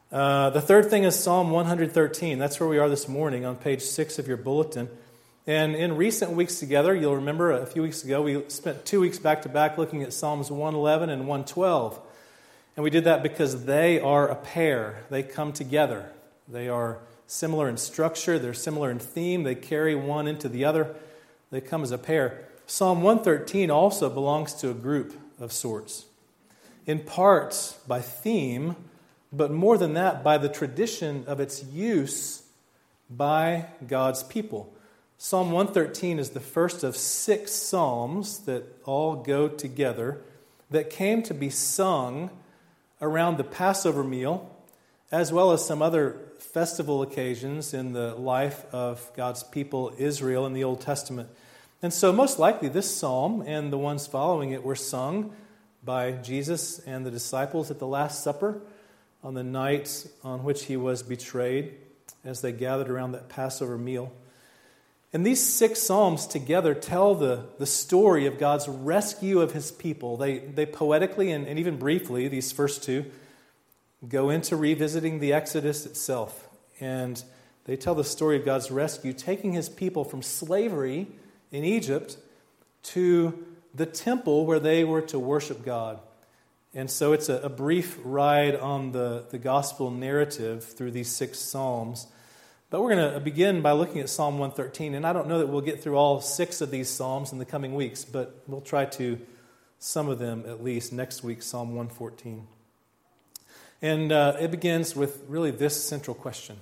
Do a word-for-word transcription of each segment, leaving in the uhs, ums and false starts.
Uh, the third thing is Psalm one thirteen. That's where we are this morning on page six of your bulletin. And in recent weeks together, you'll remember a few weeks ago, we spent two weeks back-to-back looking at Psalms one eleven and one twelve. And we did that because they are a pair. They come together. They are similar in structure. They're similar in theme. They carry one into the other. They come as a pair. Psalm one thirteen also belongs to a group of sorts, in part by theme, but more than that, by the tradition of its use by God's people. Psalm one thirteen is the first of six psalms that all go together that came to be sung around the Passover meal, as well as some other festival occasions in the life of God's people, Israel, in the Old Testament. And so most likely this psalm and the ones following it were sung by Jesus and the disciples at the Last Supper on the night on which he was betrayed as they gathered around that Passover meal. And these six psalms together tell the, the story of God's rescue of his people. They, they poetically and, and even briefly, these first two, go into revisiting the Exodus itself. And they tell the story of God's rescue, taking his people from slavery in Egypt to the temple where they were to worship God. And so it's a, a brief ride on the, the gospel narrative through these six psalms. But we're going to begin by looking at Psalm one thirteen. And I don't know that we'll get through all six of these psalms in the coming weeks, but we'll try to, some of them at least, next week, Psalm one fourteen. And uh, it begins with really this central question.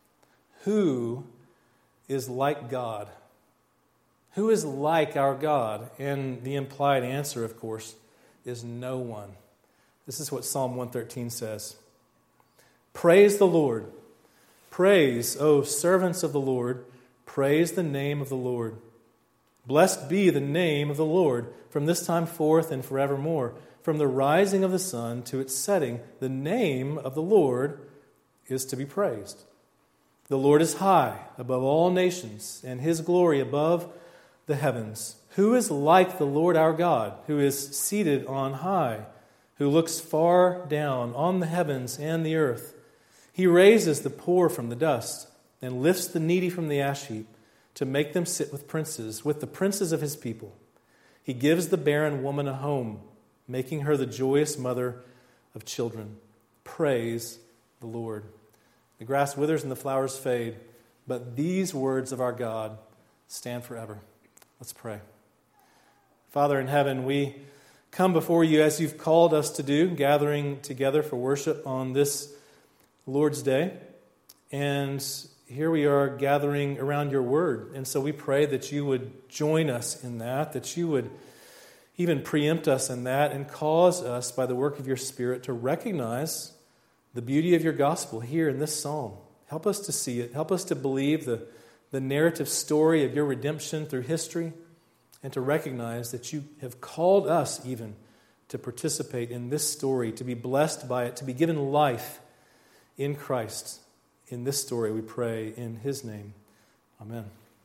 Who is like God? Who is like our God? And the implied answer, of course, is no one. This is what Psalm one thirteen says. Praise the Lord. Praise, O servants of the Lord. Praise the name of the Lord. Blessed be the name of the Lord from this time forth and forevermore. From the rising of the sun to its setting, the name of the Lord is to be praised. The Lord is high above all nations, and his glory above the heavens. Who is like the Lord our God, who is seated on high, who looks far down on the heavens and the earth? He raises the poor from the dust and lifts the needy from the ash heap to make them sit with princes, with the princes of his people. He gives the barren woman a home, making her the joyous mother of children. Praise the Lord. The grass withers and the flowers fade, but these words of our God stand forever. Let's pray. Father in heaven, we come before you as you've called us to do, gathering together for worship on this Lord's Day. And here we are gathering around your word. And so we pray that you would join us in that, that you would even preempt us in that and cause us by the work of your Spirit to recognize the beauty of your gospel here in this psalm. Help us to see it. Help us to believe the, the narrative story of your redemption through history and to recognize that you have called us even to participate in this story, to be blessed by it, to be given life in Christ. In this story we pray in his name. Amen.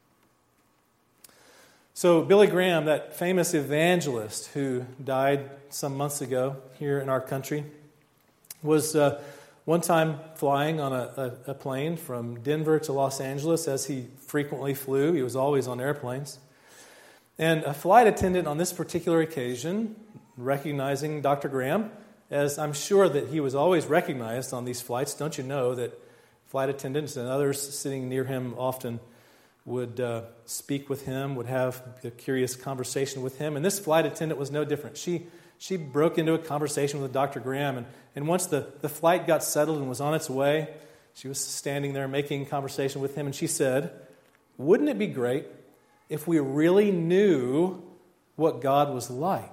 So Billy Graham, that famous evangelist who died some months ago here in our country, was uh, one time flying on a, a, a plane from Denver to Los Angeles, as he frequently flew. He was always on airplanes. And a flight attendant on this particular occasion, recognizing Doctor Graham, as I'm sure that he was always recognized on these flights. Don't you know that flight attendants and others sitting near him often would uh, speak with him, would have a curious conversation with him. And this flight attendant was no different. She she broke into a conversation with Doctor Graham, and, and once the, the flight got settled and was on its way, she was standing there making conversation with him, and she said, "Wouldn't it be great if we really knew what God was like?"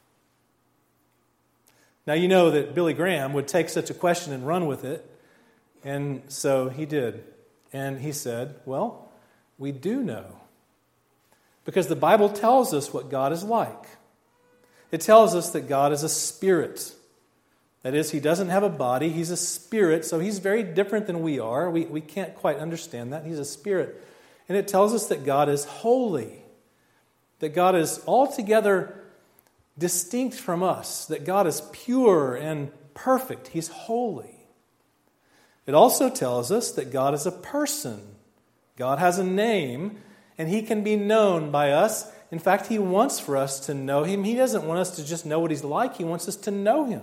Now, you know that Billy Graham would take such a question and run with it, and so he did. And he said, well, we do know, because the Bible tells us what God is like. It tells us that God is a spirit. That is, he doesn't have a body, he's a spirit, so he's very different than we are. We, we can't quite understand that. He's a spirit. And it tells us that God is holy, that God is altogether distinct from us, that God is pure and perfect. He's holy. It also tells us that God is a person. God has a name, and he can be known by us. In fact, he wants for us to know him. He doesn't want us to just know what he's like. He wants us to know him.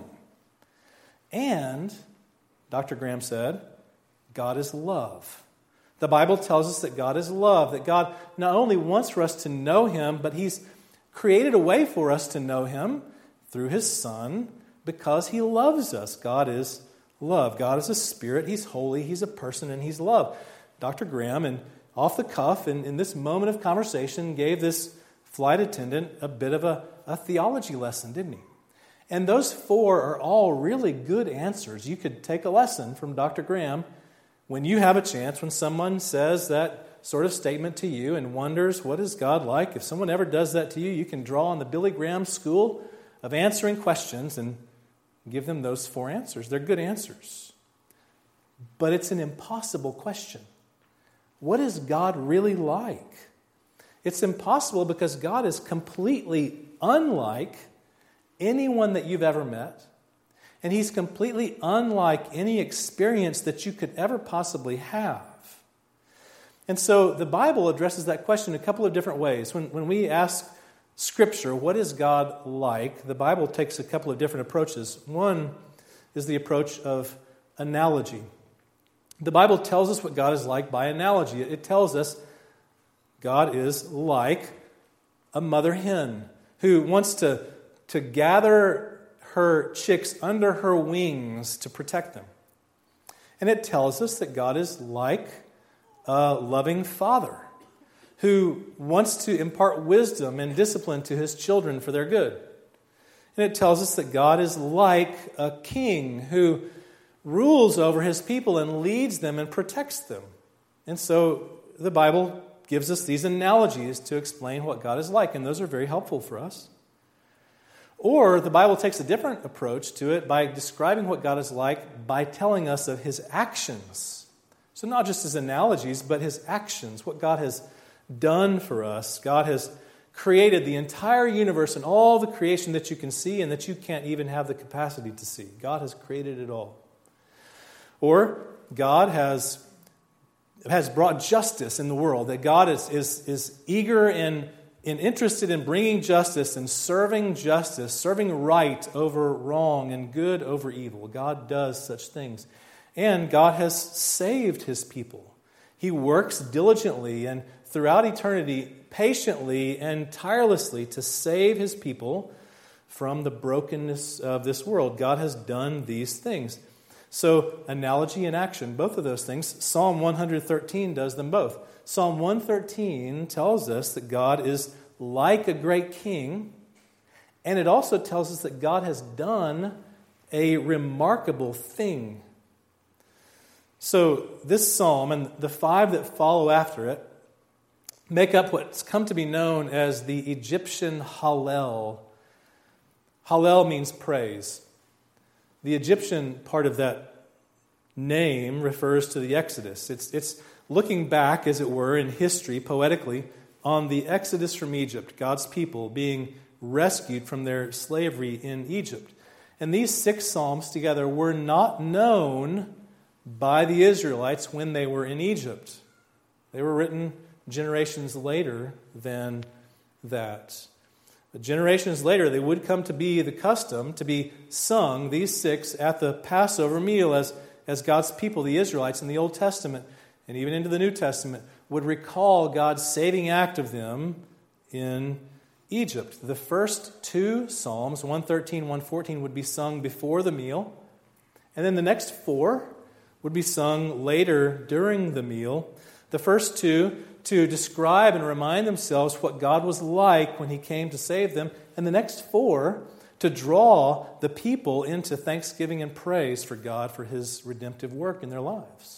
And, Doctor Graham said, God is love. The Bible tells us that God is love, that God not only wants for us to know him, but he's created a way for us to know him through his Son because he loves us. God is love. God is a spirit. He's holy. He's a person, and he's love. Doctor Graham, and off the cuff, in, in this moment of conversation, gave this flight attendant a bit of a, a theology lesson, didn't he? And those four are all really good answers. You could take a lesson from Doctor Graham when you have a chance, when someone says that sort of statement to you and wonders, what is God like? If someone ever does that to you, you can draw on the Billy Graham school of answering questions and give them those four answers. They're good answers. But it's an impossible question. What is God really like? It's impossible because God is completely unlike anyone that you've ever met. And he's completely unlike any experience that you could ever possibly have. And so the Bible addresses that question a couple of different ways. When, when we ask Scripture, what is God like? The Bible takes a couple of different approaches. One is the approach of analogy. The Bible tells us what God is like by analogy. It tells us God is like a mother hen who wants to, to gather her chicks under her wings to protect them. And it tells us that God is like a loving father who wants to impart wisdom and discipline to his children for their good. And it tells us that God is like a king who rules over his people and leads them and protects them. And so the Bible gives us these analogies to explain what God is like, and those are very helpful for us. Or the Bible takes a different approach to it by describing what God is like by telling us of his actions. So not just his analogies, but his actions, what God has done for us. God has created the entire universe and all the creation that you can see and that you can't even have the capacity to see. God has created it all. Or God has, has brought justice in the world, that God is, is, is eager and And interested in bringing justice and serving justice, serving right over wrong and good over evil. God does such things. And God has saved his people. He works diligently and throughout eternity, patiently and tirelessly to save his people from the brokenness of this world. God has done these things. So, analogy and action, both of those things. Psalm one thirteen does them both. Psalm one thirteen tells us that God is like a great king, and it also tells us that God has done a remarkable thing. So this psalm and the five that follow after it make up what's come to be known as the Egyptian Hallel. Hallel means praise. The Egyptian part of that name refers to the Exodus. It's, it's looking back, as it were, in history, poetically, on the Exodus from Egypt, God's people being rescued from their slavery in Egypt. And these six psalms together were not known by the Israelites when they were in Egypt. They were written generations later than that. But generations later, they would come to be the custom to be sung, these six, at the Passover meal as, as God's people, the Israelites, in the Old Testament and even into the New Testament, would recall God's saving act of them in Egypt. The first two Psalms, one thirteen, one fourteen, would be sung before the meal. And then the next four would be sung later during the meal. The first two to describe and remind themselves what God was like when he came to save them. And the next four to draw the people into thanksgiving and praise for God for his redemptive work in their lives.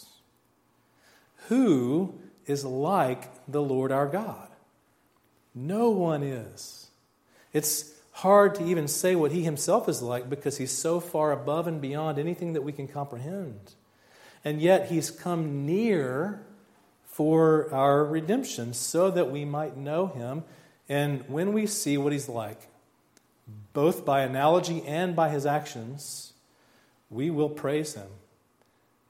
Who is like the Lord our God? No one is. It's hard to even say what he himself is like because he's so far above and beyond anything that we can comprehend. And yet he's come near for our redemption so that we might know him. And when we see what he's like, both by analogy and by his actions, we will praise him.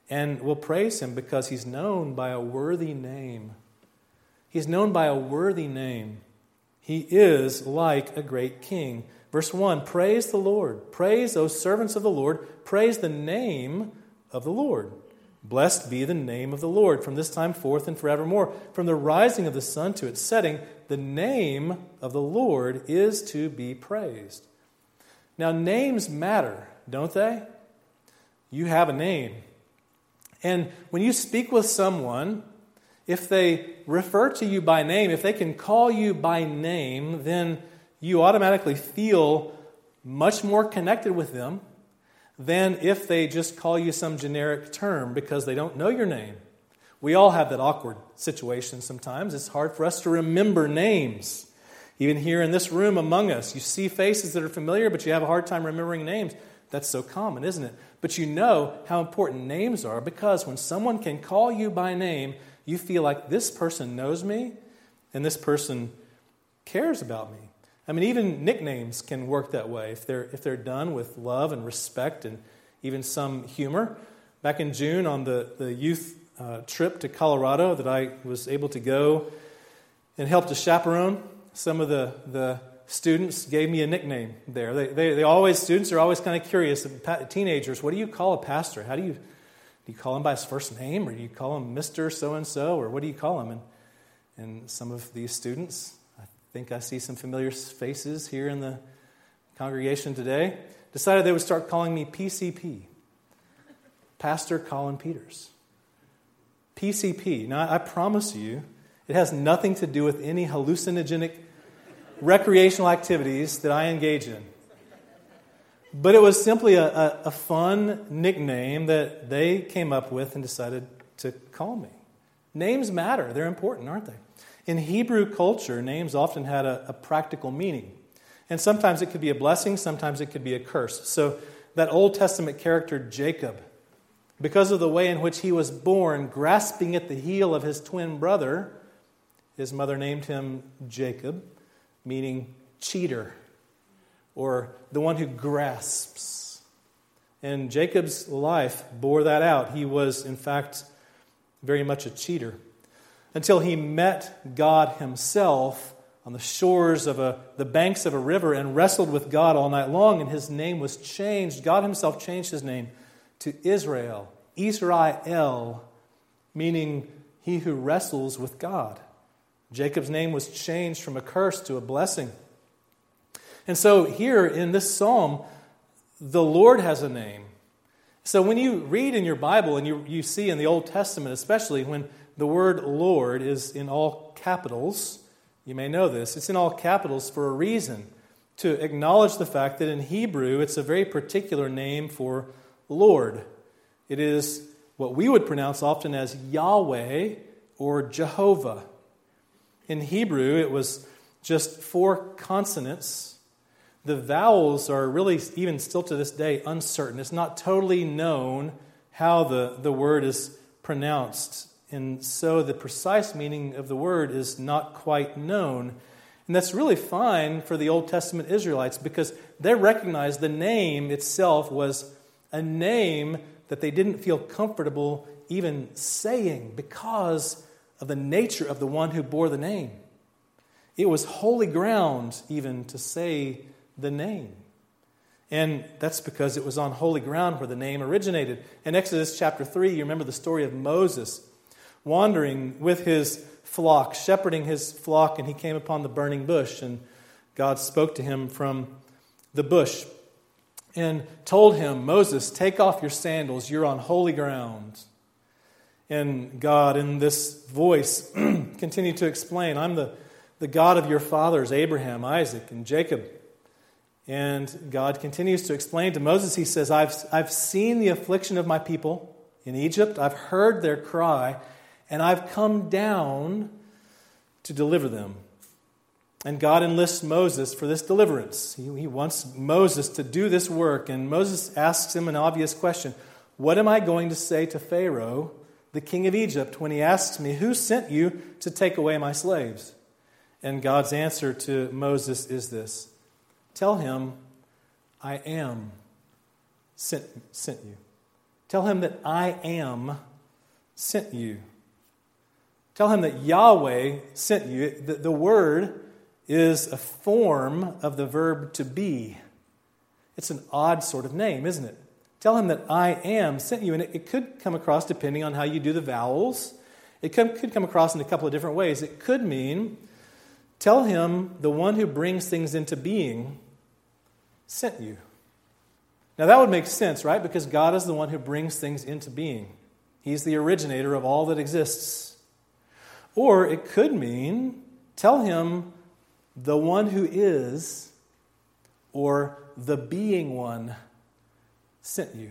And we'll praise him because he's known by a worthy name. He's known by a worthy name. He is like a great king. Verse one, praise the Lord. Praise those servants of the Lord. Praise the name of the Lord. Blessed be the name of the Lord from this time forth and forevermore. From the rising of the sun to its setting, the name of the Lord is to be praised. Now, names matter, don't they? You have a name. And when you speak with someone, if they refer to you by name, if they can call you by name, then you automatically feel much more connected with them than if they just call you some generic term because they don't know your name. We all have that awkward situation sometimes. It's hard for us to remember names. Even here in this room among us, you see faces that are familiar, but you have a hard time remembering names. That's so common, isn't it? But you know how important names are because when someone can call you by name, you feel like this person knows me and this person cares about me. I mean, even nicknames can work that way if they're if they're done with love and respect and even some humor. Back in June on the, the youth uh, trip to Colorado that I was able to go and help to chaperone, some of the, the students gave me a nickname there. They, they, they always, students are always kind of curious. Teenagers, what do you call a pastor? How do you, do you call him by his first name or do you call him Mister So-and-so or what do you call him? And, and some of these students, I think I see some familiar faces here in the congregation today, decided they would start calling me P C P, Pastor Colin Peters. P C P. Now, I promise you, it has nothing to do with any hallucinogenic recreational activities that I engage in. But it was simply a, a, a fun nickname that they came up with and decided to call me. Names matter. They're important, aren't they? In Hebrew culture, names often had a, a practical meaning. And sometimes it could be a blessing, sometimes it could be a curse. So that Old Testament character Jacob, because of the way in which he was born, grasping at the heel of his twin brother, his mother named him Jacob, meaning cheater, or the one who grasps. And Jacob's life bore that out. He was, in fact, very much a cheater, until he met God himself on the shores of a, the banks of a river and wrestled with God all night long, and his name was changed. God himself changed his name to Israel, Israel, meaning he who wrestles with God. Jacob's name was changed from a curse to a blessing. And so here in this psalm, the Lord has a name. So when you read in your Bible, and you, you see in the Old Testament especially, when the word Lord is in all capitals, you may know this, it's in all capitals for a reason, to acknowledge the fact that in Hebrew it's a very particular name for Lord. It is what we would pronounce often as Yahweh or Jehovah. In Hebrew, it was just four consonants. The vowels are really, even still to this day, uncertain. It's not totally known how the, the word is pronounced. And so the precise meaning of the word is not quite known. And that's really fine for the Old Testament Israelites because they recognized the name itself was a name that they didn't feel comfortable even saying because of the nature of the one who bore the name. It was holy ground even to say the name. And that's because it was on holy ground where the name originated. In Exodus chapter three, you remember the story of Moses wandering with his flock, shepherding his flock, and he came upon the burning bush, and God spoke to him from the bush and told him, Moses, take off your sandals, you're on holy ground. And God, in this voice, continued to explain, I'm the, the God of your fathers, Abraham, Isaac, and Jacob. And God continues to explain to Moses, he says, I've, I've seen the affliction of my people in Egypt, I've heard their cry, and I've come down to deliver them. And God enlists Moses for this deliverance. He, he wants Moses to do this work, and Moses asks him an obvious question. What am I going to say to Pharaoh, the king of Egypt, when he asks me, who sent you to take away my slaves? And God's answer to Moses is this. Tell him, I am sent, sent you. Tell him that I am sent you. Tell him that Yahweh sent you. The, the word is a form of the verb to be. It's an odd sort of name, isn't it? Tell him that I am sent you. And it, it could come across, depending on how you do the vowels, it could, could come across in a couple of different ways. It could mean, tell him the one who brings things into being sent you. Now that would make sense, right? Because God is the one who brings things into being. He's the originator of all that exists. Or it could mean, tell him the one who is, or the being one sent you.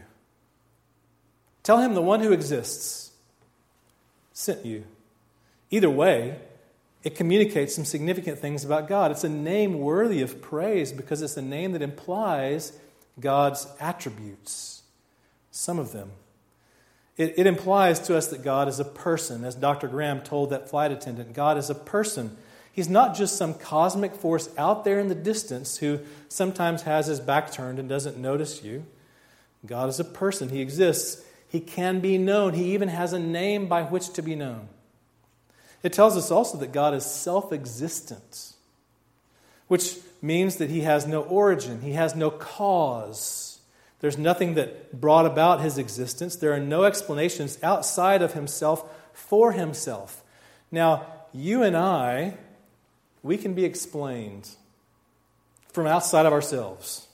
Tell him the one who exists sent you. Either way, it communicates some significant things about God. It's a name worthy of praise because it's a name that implies God's attributes, some of them. It, it implies to us that God is a person. As Doctor Graham told that flight attendant, God is a person. He's not just some cosmic force out there in the distance who sometimes has his back turned and doesn't notice you. God is a person. He exists. He can be known. He even has a name by which to be known. It tells us also that God is self-existent, which means that he has no origin. He has no cause. There's nothing that brought about his existence. There are no explanations outside of himself for himself. Now, you and I, we can be explained from outside of ourselves.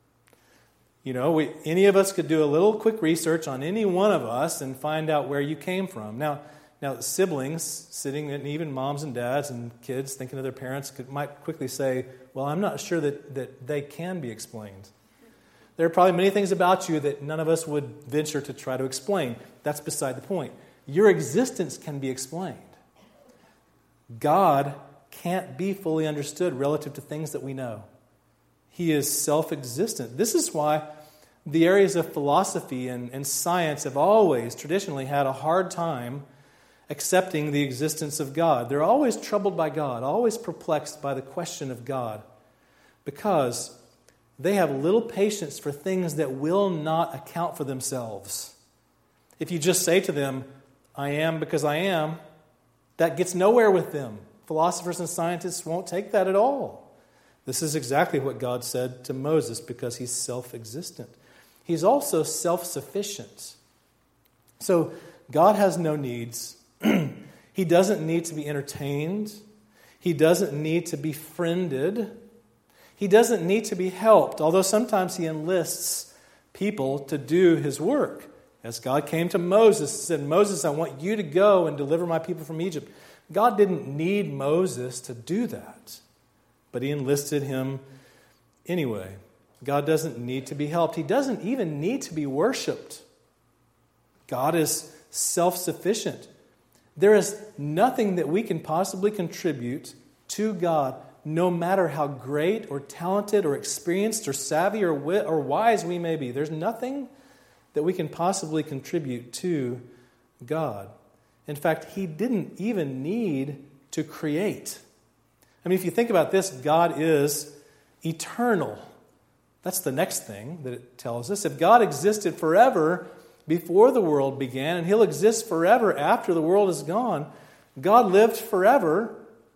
You know, we, any of us could do a little quick research on any one of us and find out where you came from. Now, now siblings sitting, and even moms and dads and kids thinking of their parents could, might quickly say, well, I'm not sure that, that they can be explained. There are probably many things about you that none of us would venture to try to explain. That's beside the point. Your existence can be explained. God can't be fully understood relative to things that we know. He is self-existent. This is why the areas of philosophy and, and science have always traditionally had a hard time accepting the existence of God. They're always troubled by God, always perplexed by the question of God, because they have little patience for things that will not account for themselves. If you just say to them, I am because I am, that gets nowhere with them. Philosophers and scientists won't take that at all. This is exactly what God said to Moses because he's self-existent. He's also self-sufficient. So God has no needs. He doesn't need to be entertained. He doesn't need to be friended. He doesn't need to be helped, although sometimes he enlists people to do his work. As God came to Moses and said, Moses, I want you to go and deliver my people from Egypt. God didn't need Moses to do that, but he enlisted him anyway. God doesn't need to be helped. He doesn't even need to be worshipped. God is self-sufficient. There is nothing that we can possibly contribute to God, no matter how great or talented or experienced or savvy or wit or wise we may be. There's nothing that we can possibly contribute to God. In fact, he didn't even need to create. I mean, if you think about this, God is eternal. That's the next thing that it tells us. If God existed forever before the world began, and he'll exist forever after the world is gone, God lived forever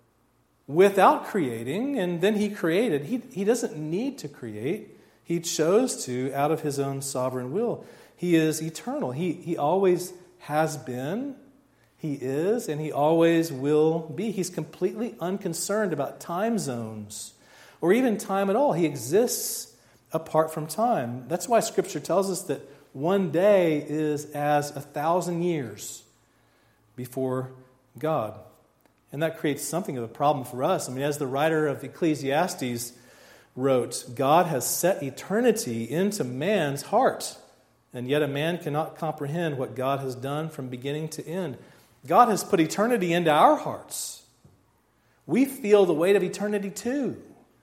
without creating, and then he created. He, he doesn't need to create. He chose to out of his own sovereign will. He is eternal. He, he always has been, he is, and he always will be. He's completely unconcerned about time zones or even time at all. He exists apart from time. That's why Scripture tells us that one day is as a thousand years before God. And that creates something of a problem for us. I mean, as the writer of Ecclesiastes wrote, God has set eternity into man's heart, and yet a man cannot comprehend what God has done from beginning to end. God has put eternity into our hearts. We feel the weight of eternity too.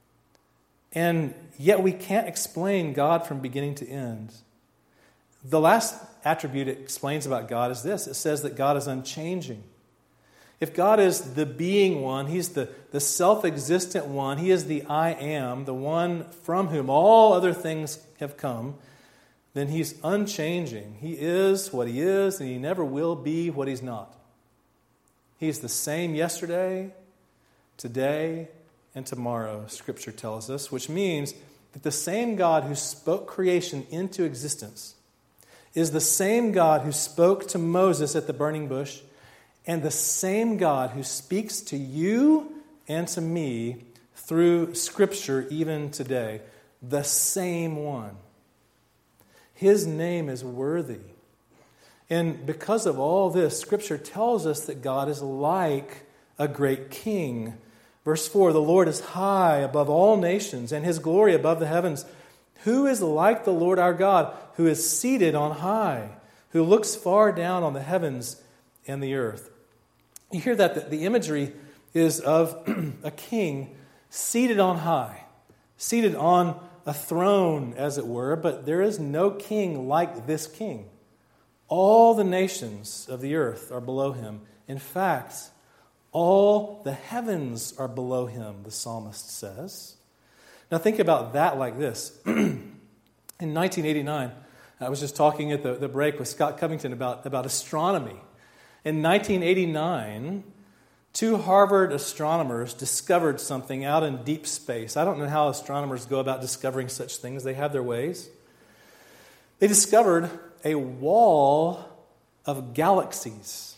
And yet we can't explain God from beginning to end. The last attribute it explains about God is this. It says that God is unchanging. If God is the being one, he's the, the self-existent one, he is the I am, the one from whom all other things have come, then He's unchanging. He is what He is, and He never will be what He's not. He's the same yesterday, today, and tomorrow, Scripture tells us, which means that the same God who spoke creation into existence is the same God who spoke to Moses at the burning bush, and the same God who speaks to you and to me through Scripture even today. The same one. His name is worthy. And because of all this, Scripture tells us that God is like a great king. Verse four, the Lord is high above all nations, and His glory above the heavens. Who is like the Lord our God, who is seated on high, who looks far down on the heavens and the earth? You hear that the imagery is of a king seated on high, seated on a throne, as it were, but there is no king like this king. All the nations of the earth are below Him. In fact, all the heavens are below Him, the psalmist says. Now think about that like this. In nineteen eighty-nine, I was just talking at the, the break with Scott Covington about, about astronomy. In nineteen eighty-nine, two Harvard astronomers discovered something out in deep space. I don't know how astronomers go about discovering such things. They have their ways. They discovered a wall of galaxies.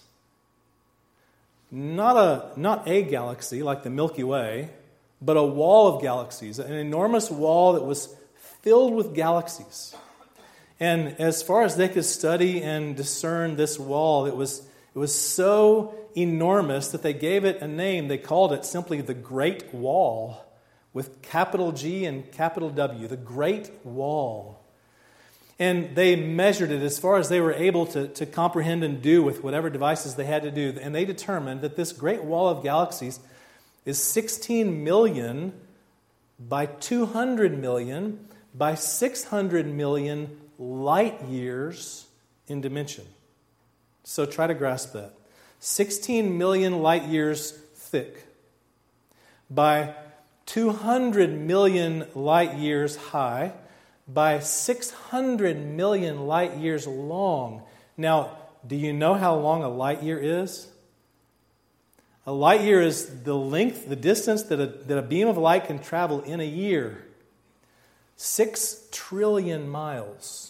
Not a, not a galaxy like the Milky Way, but a wall of galaxies, an enormous wall that was filled with galaxies. And as far as they could study and discern this wall, it was, it was so enormous that they gave it a name. They called it simply the Great Wall, with capital G and capital W, the Great Wall. And they measured it as far as they were able to, to comprehend and do with whatever devices they had to do. And they determined that this great wall of galaxies is sixteen million by two hundred million by six hundred million light years in dimension. So try to grasp that. sixteen million light years thick by two hundred million light years high by six hundred million light years long. Now, do you know how long a light year is? A light year is the length, the distance that a, that a beam of light can travel in a year. Six trillion miles.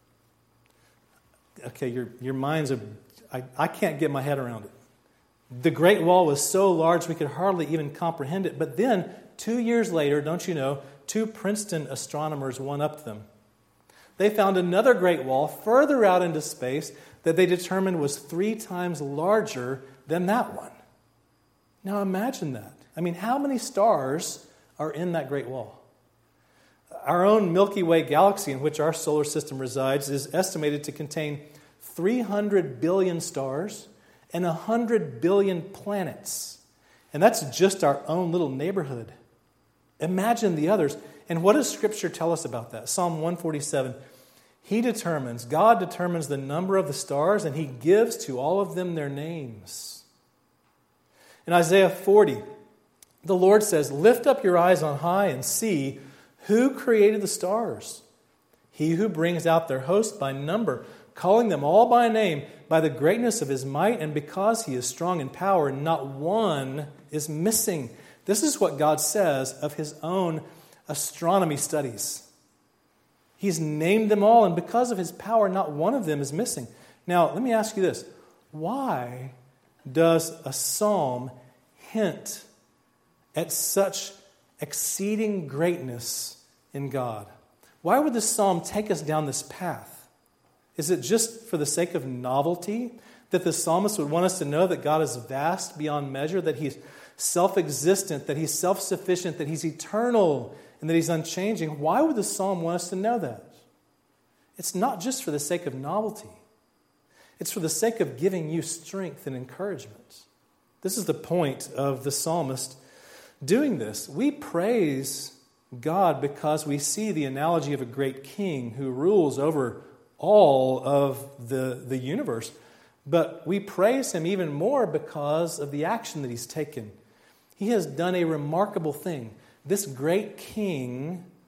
Okay, your, your minds are... I, I can't get my head around it. The Great Wall was so large we could hardly even comprehend it. But then, two years later, don't you know, two Princeton astronomers one-upped them. They found another Great Wall further out into space that they determined was three times larger than that one. Now imagine that. I mean, how many stars are in that Great Wall? Our own Milky Way galaxy, in which our solar system resides, is estimated to contain three hundred billion stars and one hundred billion planets. And that's just our own little neighborhood. Imagine the others. And what does Scripture tell us about that? Psalm one forty-seven. He determines, God determines the number of the stars, and He gives to all of them their names. In Isaiah forty, the Lord says, lift up your eyes on high and see who created the stars. He who brings out their host by number, calling them all by name, by the greatness of His might, and because He is strong in power, not one is missing. This is what God says of His own astronomy studies. He's named them all, and because of His power, not one of them is missing. Now, let me ask you this. Why does a psalm hint at such exceeding greatness in God? Why would this psalm take us down this path? Is it just for the sake of novelty that the psalmist would want us to know that God is vast beyond measure, that He's self-existent, that He's self-sufficient, that He's eternal, and that He's unchanging? Why would the psalm want us to know that? It's not just for the sake of novelty. It's for the sake of giving you strength and encouragement. This is the point of the psalmist doing this. We praise God because we see the analogy of a great king who rules over all of the, the universe. But we praise Him even more because of the action that He's taken. He has done a remarkable thing. This great king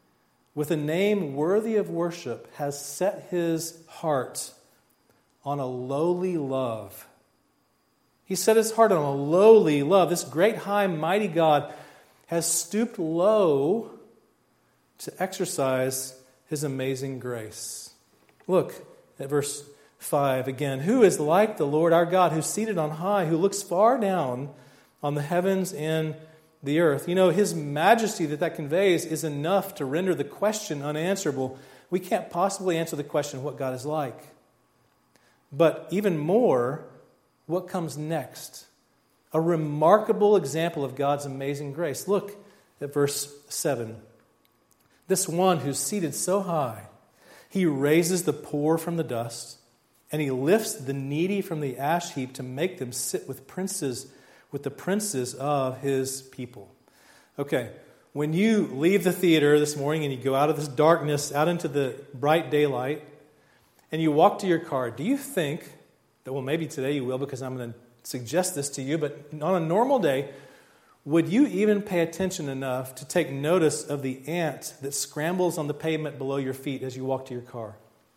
with a name worthy of worship, has set his heart on a lowly love. He set his heart on a lowly love. This great, high, mighty God has stooped low to exercise his amazing grace. Look at verse five again. Who is like the Lord our God, who's seated on high, who looks far down on the heavens and the earth? You know, his majesty that that conveys is enough to render the question unanswerable. We can't possibly answer the question of what God is like. But even more, what comes next? A remarkable example of God's amazing grace. Look at verse seven. This one who's seated so high, he raises the poor from the dust, and he lifts the needy from the ash heap to make them sit with princes, with the princes of his people. Okay, when you leave the theater this morning and you go out of this darkness, out into the bright daylight, and you walk to your car, do you think that, well, maybe today you will because I'm going to suggest this to you, but on a normal day, would you even pay attention enough to take notice of the ant that scrambles on the pavement below your feet as you walk to your car?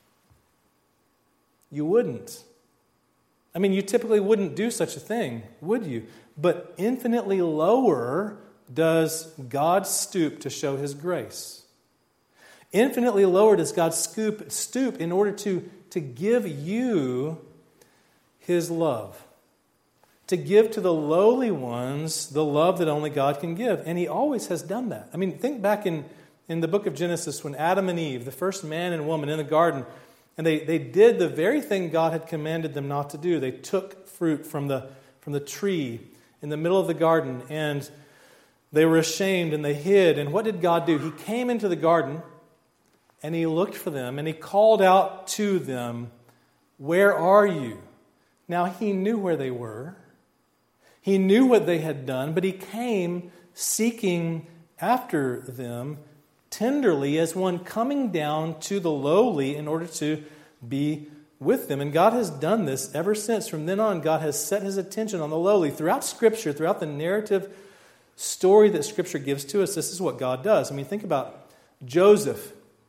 You wouldn't. I mean, you typically wouldn't do such a thing, would you? But infinitely lower does God stoop to show his grace. Infinitely lower does God scoop, stoop in order to, to give you his love. To give to the lowly ones the love that only God can give. And he always has done that. I mean, think back in, in the book of Genesis when Adam and Eve, the first man and woman in the garden, and they, they did the very thing God had commanded them not to do. They took fruit from the, from the tree in the middle of the garden, and they were ashamed and they hid. And what did God do? He came into the garden and he looked for them and he called out to them, "Where are you?" Now he knew where they were. He knew what they had done, but he came seeking after them tenderly as one coming down to the lowly in order to be with them. And God has done this ever since. From then on, God has set his attention on the lowly. Throughout Scripture, throughout the narrative story that Scripture gives to us, this is what God does. I mean, think about Joseph.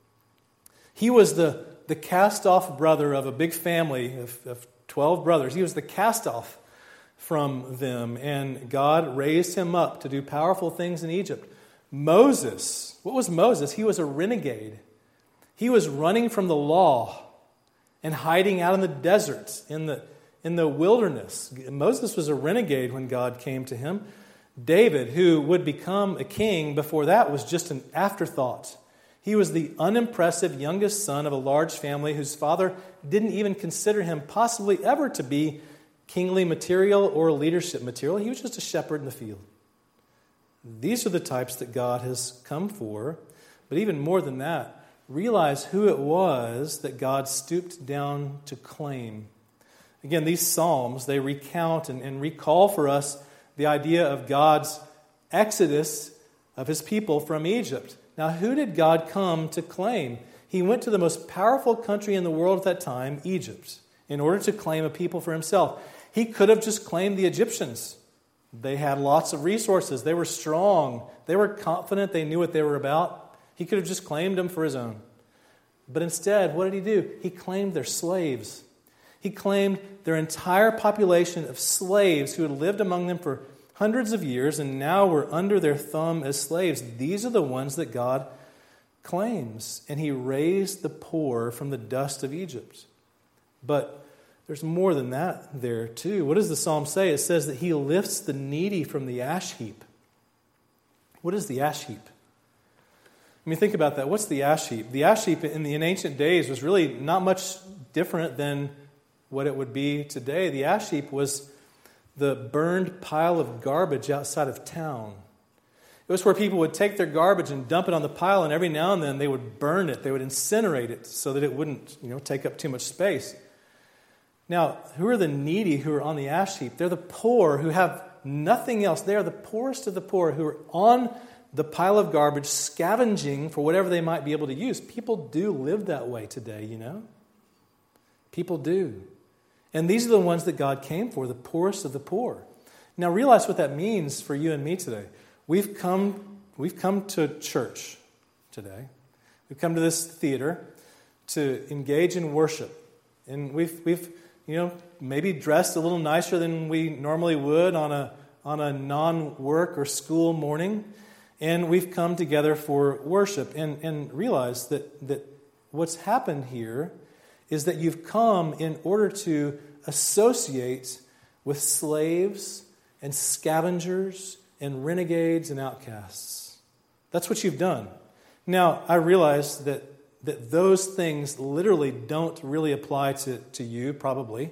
He was the, the cast-off brother of a big family of, of twelve brothers. He was the cast-off from them, and God raised him up to do powerful things in Egypt. Moses, what was Moses? He was a renegade. He was running from the law and hiding out in the deserts, in the, in the wilderness. Moses was a renegade when God came to him. David, who would become a king before that, was just an afterthought. He was the unimpressive youngest son of a large family whose father didn't even consider him possibly ever to be kingly material or leadership material. He was just a shepherd in the field. These are the types that God has come for. But even more than that, realize who it was that God stooped down to claim. Again, these Psalms, they recount and, and recall for us the idea of God's exodus of his people from Egypt. Now, who did God come to claim? He went to the most powerful country in the world at that time, Egypt, in order to claim a people for himself. He could have just claimed the Egyptians. They had lots of resources. They were strong. They were confident. They knew what they were about. He could have just claimed them for his own. But instead, what did he do? He claimed their slaves. He claimed their entire population of slaves who had lived among them for hundreds of years and now were under their thumb as slaves. These are the ones that God claims. And he raised the poor from the dust of Egypt. But there's more than that there too. What does the psalm say? It says that he lifts the needy from the ash heap. What is the ash heap? I mean, think about that. What's the ash heap? The ash heap in the in ancient days was really not much different than what it would be today. The ash heap was the burned pile of garbage outside of town. It was where people would take their garbage and dump it on the pile, and every now and then they would burn it. They would incinerate it so that it wouldn't, you know, take up too much space. Now, who are the needy who are on the ash heap? They're the poor who have nothing else. They are the poorest of the poor who are on the pile of garbage, scavenging for whatever they might be able to use. People do live that way today, you know. People do. And these are the ones that God came for, the poorest of the poor. Now, realize what that means for you and me today. We've come, we've come to church today. We've come to this theater to engage in worship. And we've, we've, you know, maybe dressed a little nicer than we normally would on a on a non-work or school morning. And we've come together for worship and, and realized that, that what's happened here is that you've come in order to associate with slaves and scavengers and renegades and outcasts. That's what you've done. Now, I realize that, that those things literally don't really apply to, to you, probably.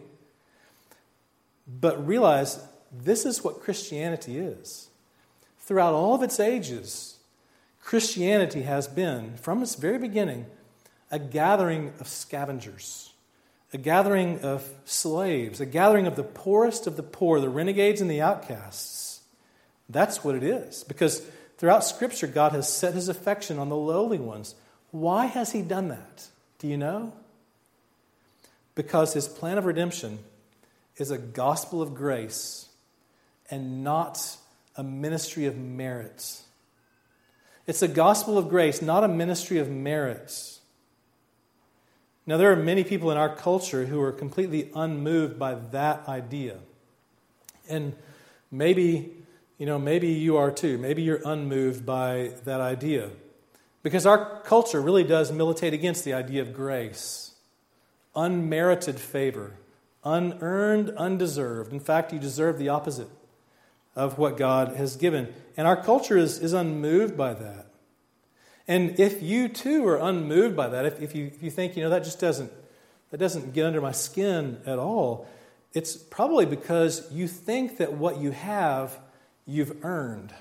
But realize this is what Christianity is. Throughout all of its ages, Christianity has been, from its very beginning, a gathering of scavengers, a gathering of slaves, a gathering of the poorest of the poor, the renegades and the outcasts. That's what it is. Because throughout Scripture, God has set His affection on the lowly ones. Why has He done that? Do you know? Because His plan of redemption is a gospel of grace and not a ministry of merit. It's a gospel of grace, not a ministry of merit. Now, there are many people in our culture who are completely unmoved by that idea. And maybe, you know, maybe you are too. Maybe you're unmoved by that idea. Because our culture really does militate against the idea of grace. Unmerited favor. Unearned, undeserved. In fact, you deserve the opposite of what God has given. And our culture is, is unmoved by that. And if you too are unmoved by that, if, if you if you think, you know, that just doesn't that doesn't get under my skin at all, it's probably because you think that what you have, you've earned.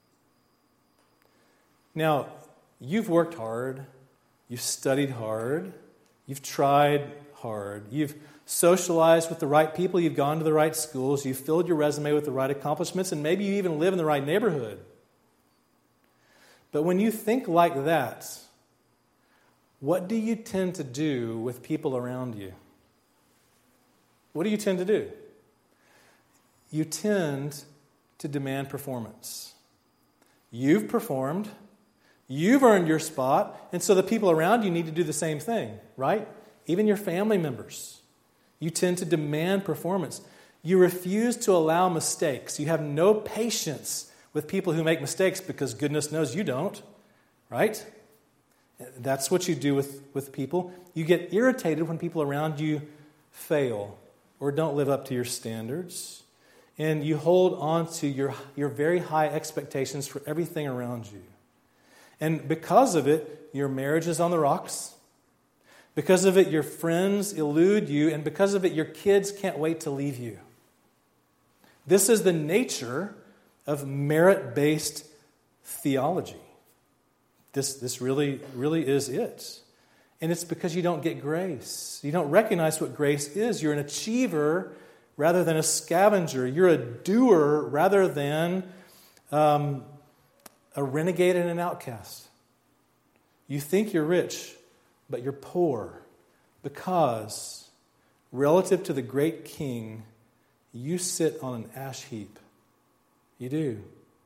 Now, you've worked hard, you've studied hard, you've tried hard, you've socialized with the right people, you've gone to the right schools, you've filled your resume with the right accomplishments, and maybe you even live in the right neighborhood. But when you think like that, what do you tend to do with people around you? What do you tend to do? You tend to demand performance. You've performed, you've earned your spot, and so the people around you need to do the same thing, right? Even your family members. You tend to demand performance. You refuse to allow mistakes. You have no patience with people who make mistakes because goodness knows you don't, right? That's what you do with, with people. You get irritated when people around you fail or don't live up to your standards. And you hold on to your, your very high expectations for everything around you. And because of it, your marriage is on the rocks. Because of it, your friends elude you, and because of it, your kids can't wait to leave you. This is the nature of merit-based theology. This, this really, really is it. And it's because you don't get grace. You don't recognize what grace is. You're an achiever rather than a scavenger. You're a doer rather than um, a renegade and an outcast. You think you're rich, but you're poor because, relative to the great king, you sit on an ash heap. You do.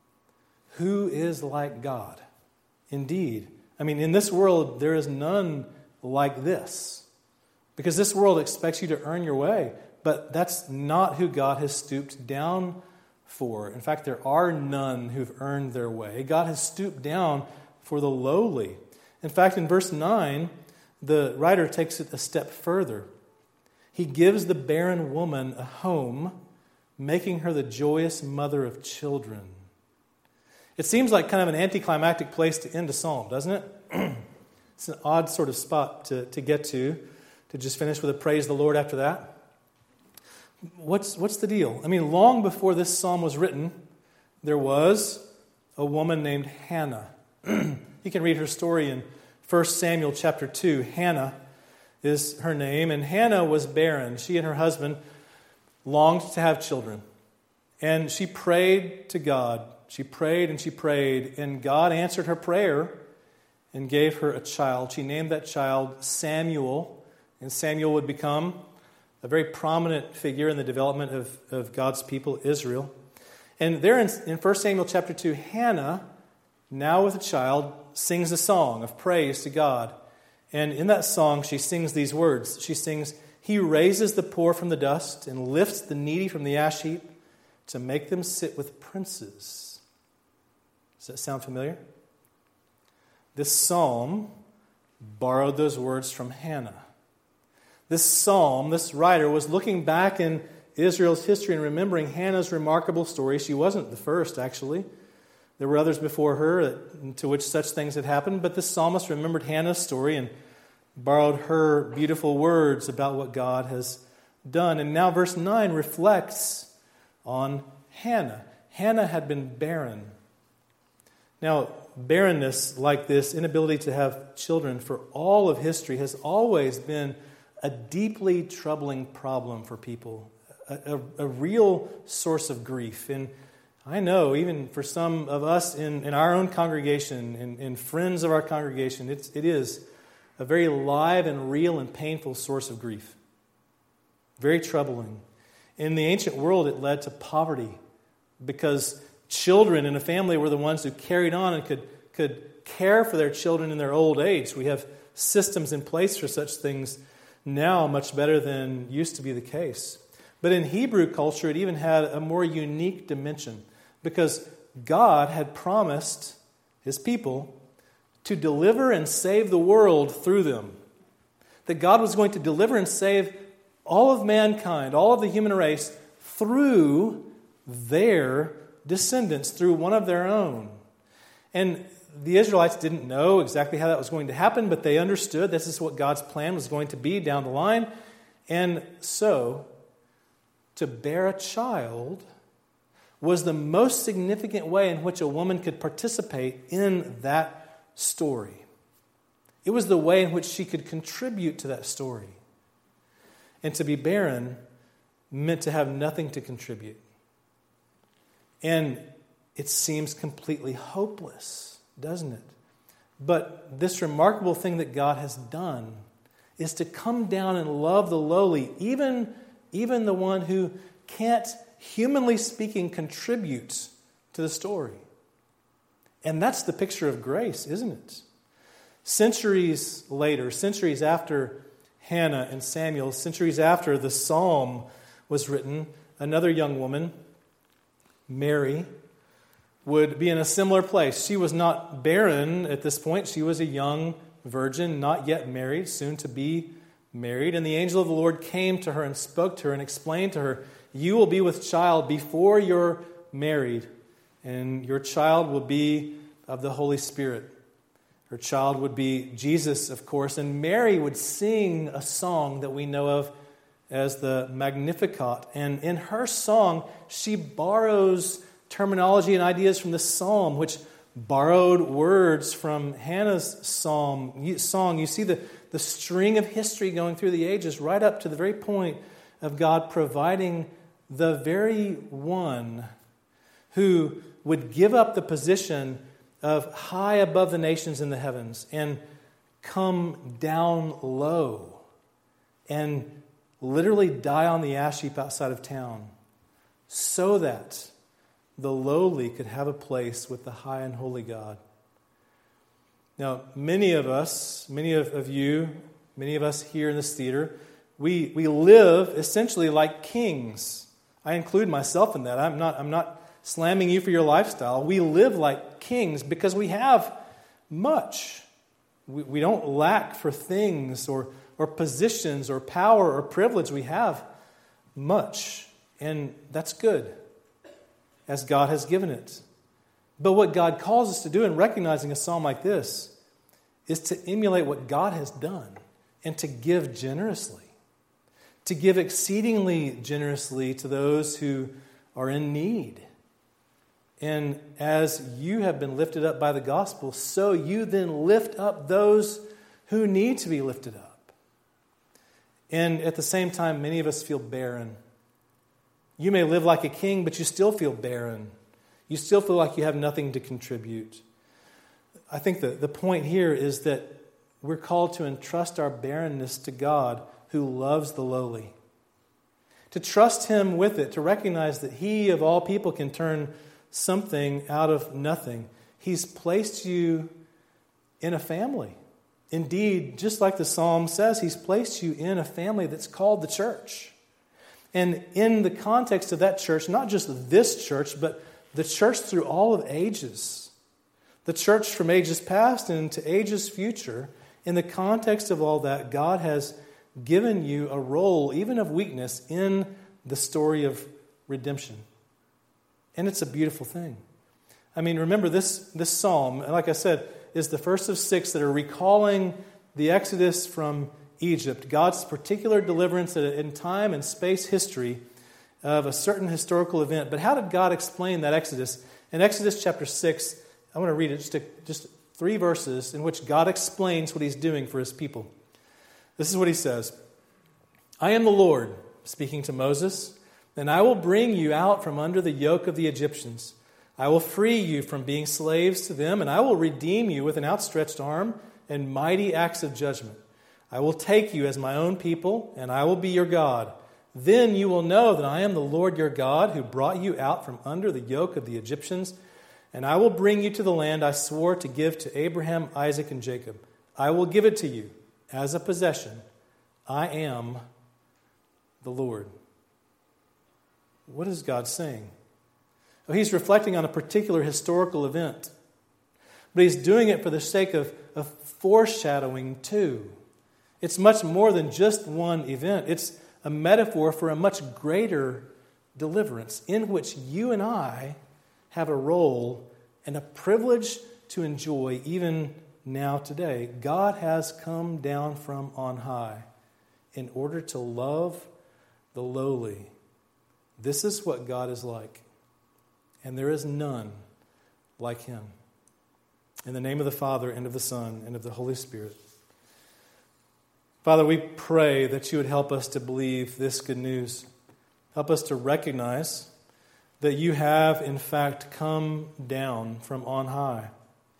Who is like God? Indeed. I mean, in this world, there is none like this. Because this world expects you to earn your way. But that's not who God has stooped down for. In fact, there are none who've earned their way. God has stooped down for the lowly. In fact, in verse nine, the writer takes it a step further. He gives the barren woman a home, making her the joyous mother of children. It seems like kind of an anticlimactic place to end a psalm, doesn't it? It's an odd sort of spot to, to get to, to just finish with a praise the Lord after that. What's, what's the deal? I mean, long before this psalm was written, there was a woman named Hannah. You can read her story in First Samuel chapter two. Hannah is her name, and Hannah was barren. She and her husband longed to have children. And she prayed to God. She prayed and she prayed, and God answered her prayer and gave her a child. She named that child Samuel, and Samuel would become a very prominent figure in the development of, of God's people, Israel. And there in, in First Samuel chapter two, Hannah now with a child, sings a song of praise to God. And in that song, she sings these words. She sings, "He raises the poor from the dust and lifts the needy from the ash heap to make them sit with princes." Does that sound familiar? This psalm borrowed those words from Hannah. This psalm, this writer, was looking back in Israel's history and remembering Hannah's remarkable story. She wasn't the first, actually. There were others before her to which such things had happened, but this psalmist remembered Hannah's story and borrowed her beautiful words about what God has done. And now verse nine reflects on Hannah. Hannah had been barren. Now, barrenness like this, inability to have children for all of history, has always been a deeply troubling problem for people, a, a, a real source of grief. And I know, even for some of us in, in our own congregation and, and friends of our congregation, it's, it is a very live and real and painful source of grief. Very troubling. In the ancient world, it led to poverty because children in a family were the ones who carried on and could, could care for their children in their old age. We have systems in place for such things now much better than used to be the case. But in Hebrew culture, it even had a more unique dimension because God had promised His people to deliver and save the world through them. That God was going to deliver and save all of mankind, all of the human race, through their descendants, through one of their own. And the Israelites didn't know exactly how that was going to happen, but they understood this is what God's plan was going to be down the line. And so, to bear a child was the most significant way in which a woman could participate in that story. It was the way in which she could contribute to that story. And to be barren meant to have nothing to contribute. And it seems completely hopeless, doesn't it? But this remarkable thing that God has done is to come down and love the lowly, even, even the one who can't, humanly speaking, contribute to the story. And that's the picture of grace, isn't it? Centuries later, centuries after Hannah and Samuel, centuries after the psalm was written, another young woman, Mary, would be in a similar place. She was not barren at this point. She was a young virgin, not yet married, soon to be married. And the angel of the Lord came to her and spoke to her and explained to her, "You will be with child before you're married, and your child will be of the Holy Spirit." Her child would be Jesus, of course. And Mary would sing a song that we know of as the Magnificat. And in her song, she borrows terminology and ideas from the psalm, which borrowed words from Hannah's psalm, song. You see the, the string of history going through the ages right up to the very point of God providing the very one who would give up the position of high above the nations in the heavens and come down low and literally die on the ash heap outside of town so that the lowly could have a place with the high and holy God. Now, many of us, many of, of you, many of us here in this theater, we, we live essentially like kings. I include myself in that. I'm not, I'm not slamming you for your lifestyle. We live like kings because we have much. We, we don't lack for things or, or positions or power or privilege. We have much, and that's good, as God has given it. But what God calls us to do in recognizing a psalm like this is to emulate what God has done and to give generously, to give exceedingly generously to those who are in need. And as you have been lifted up by the gospel, so you then lift up those who need to be lifted up. And at the same time, many of us feel barren. You may live like a king, but you still feel barren. You still feel like you have nothing to contribute. I think the, the point here is that we're called to entrust our barrenness to God who loves the lowly. To trust Him with it, to recognize that He of all people can turn something out of nothing. He He's placed you in a family. Indeed, just like the psalm says, He's placed you in a family that's called the church. And in the context of that church, not just this church, but the church through all of ages, the church from ages past and to ages future, in the context of all that, God has given you a role, even of weakness, in the story of redemption. And it's a beautiful thing. I mean, remember, this, this psalm, like I said, is the first of six that are recalling the Exodus from Egypt, God's particular deliverance in time and space history of a certain historical event. But how did God explain that Exodus? In Exodus chapter six, I want to read it, just, to, just three verses in which God explains what He's doing for His people. This is what He says. I am the Lord, speaking to Moses, and I will bring you out from under the yoke of the Egyptians. I will free you from being slaves to them, and I will redeem you with an outstretched arm and mighty acts of judgment. I will take you as my own people, and I will be your God. Then you will know that I am the Lord your God, who brought you out from under the yoke of the Egyptians, and I will bring you to the land I swore to give to Abraham, Isaac, and Jacob. I will give it to you as a possession. I am the Lord. What is God saying? Well, He's reflecting on a particular historical event, but He's doing it for the sake of, of foreshadowing too. It's much more than just one event. It's a metaphor for a much greater deliverance in which you and I have a role and a privilege to enjoy even now today. God has come down from on high in order to love the lowly. This is what God is like. And there is none like Him. In the name of the Father, and of the Son, and of the Holy Spirit. Father, we pray that You would help us to believe this good news. Help us to recognize that You have, in fact, come down from on high.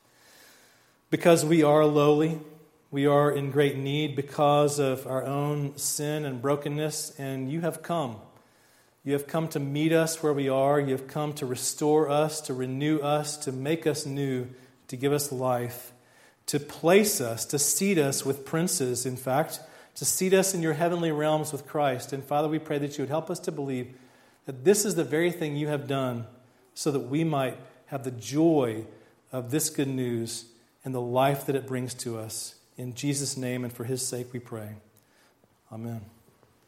Because we are lowly, we are in great need because of our own sin and brokenness, and You have come. You have come to meet us where we are. You have come to restore us, to renew us, to make us new, to give us life, to place us, to seat us with princes, in fact, to seat us in Your heavenly realms with Christ. And Father, we pray that You would help us to believe that this is the very thing You have done so that we might have the joy of this good news and the life that it brings to us. In Jesus' name and for His sake we pray. Amen.